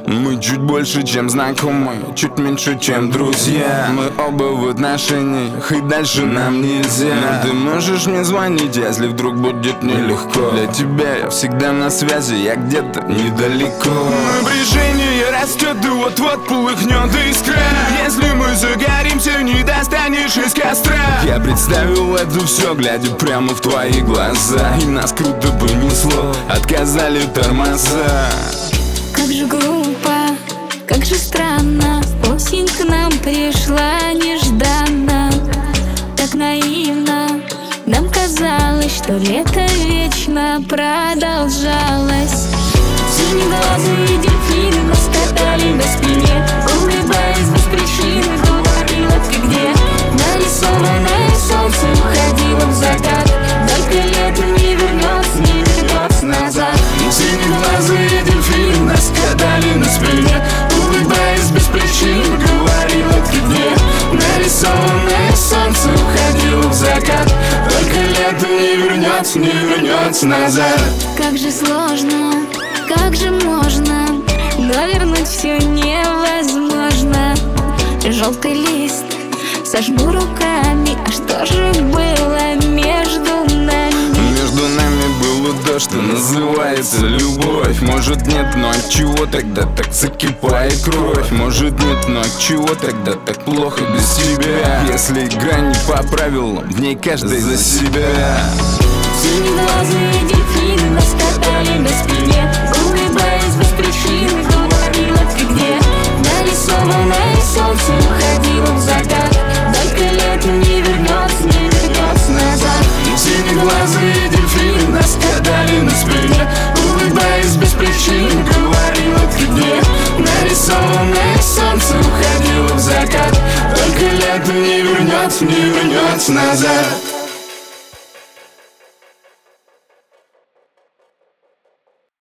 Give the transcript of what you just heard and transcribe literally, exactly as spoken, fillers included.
Мы чуть больше, чем знакомы, чуть меньше, чем друзья. Мы оба в отношениях, и дальше нам нельзя. Но ты можешь мне звонить, если вдруг будет нелегко. Для тебя я всегда на связи, я где-то недалеко. Напряжение растет, и вот-вот полыхнет искра. Если мы загоримся, не достанешь из костра. Я представил это все, глядя прямо в твои глаза. И нас круто понесло, отказали тормоза. Как же глупо, как же странно, осень к нам пришла нежданно. Так наивно, нам казалось, что лето вечно продолжалось. Синеглазые дельфины нас катали на спине, улыбаясь без причины, говорила: ты где? Нарисованное солнце уходило в закат, только лето не вернется, не вернется назад. Синеглазые дельфины нас катали на спине, улыбаясь без причин, говорила: ты где? Нарисованное солнце уходило в закат, только лето не вернется, не вернется назад. Как же сложно, как же можно, но вернуть все невозможно. Желтый лист сожму руками, а что же было между нами? Между нами было то, что называется любовь. Может нет, но отчего тогда так закипает кровь? Может нет, но отчего тогда так плохо без тебя? Если игра не по правилам, в ней каждый за себя. Синеглазые дельфины нас катали на спине, улыбаясь без причины, говорила: ты где? Нарисованное солнце уходило в закат, только лето не вернется, не вернется назад. Синеглазые дельфины нас катали на спине, улыбаясь без причин, говорила: ты где? Нарисованное солнце уходило в закат, только лето не вернется, не вернется назад.